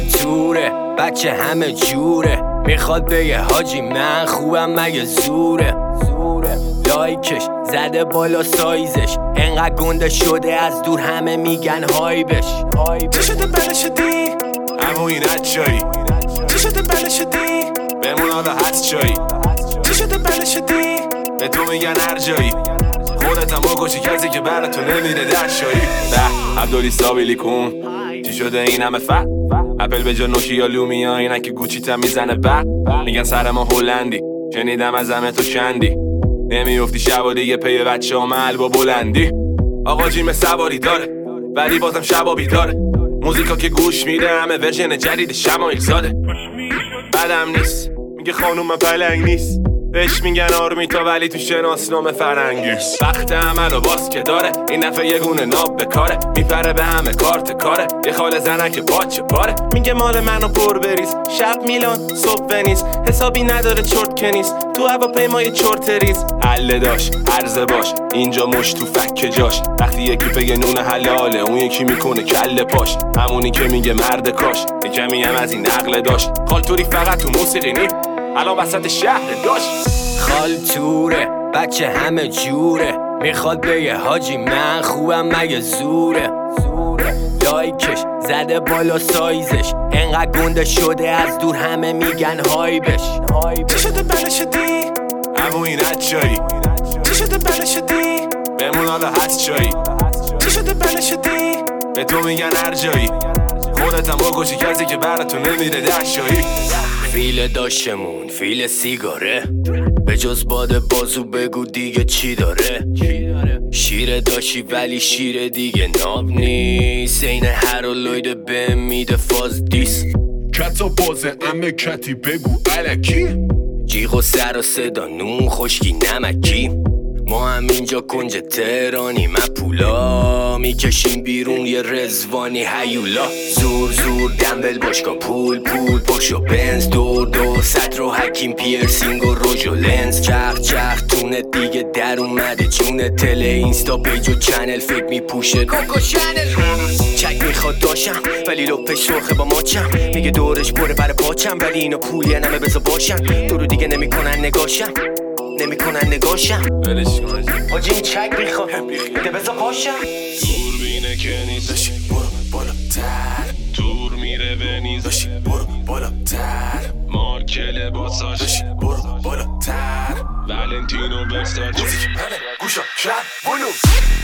توره بچه همه جوره، میخواد بگه حاجی من خوبم مگه زوره. لایکش زده بالا سایزش، انقدر گنده شده از دور همه میگن های بش. چی شده بله شدی؟ اما این چایی؟ چی شده بله شدی؟ بمون حالا هست چایی؟ چی شده بله شدی؟ به تو میگن هر جایی، خودت هم بکشی کسی که برا تو نمیره در شایی. به عبدالی سابیلی کن چی شده این همه اپل به جا نوکیا لومیا، اینن که گوچی تا میزنه میگن سر ما هلندی، شنیدم از همه تو چندی، نمیافتی شب و دیگه پی بچه ها محل با بلندی. آقا جیم سواری داره ولی بازم شبا بیداره، موزیکا که گوش میده همه ورژن جدید شمایل زاده. بدم نیست میگه خانوم پلنگ نیست، بهش میگن آرمیتا ولی تو شناسنامه فرنگی. وقت عمل و باز که داره این نفع یه گونه ناب بکاره، میپره به همه کارت کاره، یه خاله زنه که باچه پاره. میگه مال منو پر بریز، شب میلان صبح ونیز، حسابی نداره چرت کنیز، تو هواپیمای چرت ریز. عله داش عرضه باش اینجا مش تو فک جاش، وقتی یکی بگه نون حلاله اون یکی میکنه کله پاش، همونی که میگه مرد کاش یکمی هم از این عقل داشت. خالتوری فقط تو موسیقی نی الان وسط شهر داشت. خالتوره بچه همه جوره، میخواد بگه حاجی من خوبم مگه زوره. لایکش زده بالا سایزش، انقدر گنده شده از دور همه میگن های بش. چی شده بله شدی؟ اما این چایی؟ چی شده بله شدی؟ بمون حالا هست چایی؟ چی شده بله شدی؟ به تو میگن هر جایی، خودت هم بکشی کسی که برا تو نمیره در شایی. فیل داشتمون فیل سیگاره، به جز باد بازو بگو دیگه چی داره. شیر داشتی ولی شیر دیگه ناب نیست، این هرولوید به میده فاز دیس. کتا بازه امه کتی بگو علکی، جیغ و سر و صدا نون خشکی نمکی. ما هم اینجا کنج تهرانی پولا میکشیم بیرون یه رزوانی هیولا. زور زور دنبل باشگاه پول پشت و بنز، دور صدر و حکیم پیرسینگ و روژ و لنز. چخ تونه دیگه در اومده جونه تل اینستا پیج و چنل فکر میپوشه کوکو چنل. چک میخواد داشم ولی لپش سرخه با ماچم، میگه دورش بره بر پاچم ولی اینو پولی نمه بزا باشم. تو رو دیگه نمیکنن نگاشم ولش کن حاجی این چک میخواد ده بزا پاشم. دور بینه که نیست داشی برو بالاتر، دور میره به نیز داشی برو بالاتر، مارک لباساش داشی برو بالاتر، ولنتینو ورساچ موزیک همه گوشا شب بلوز.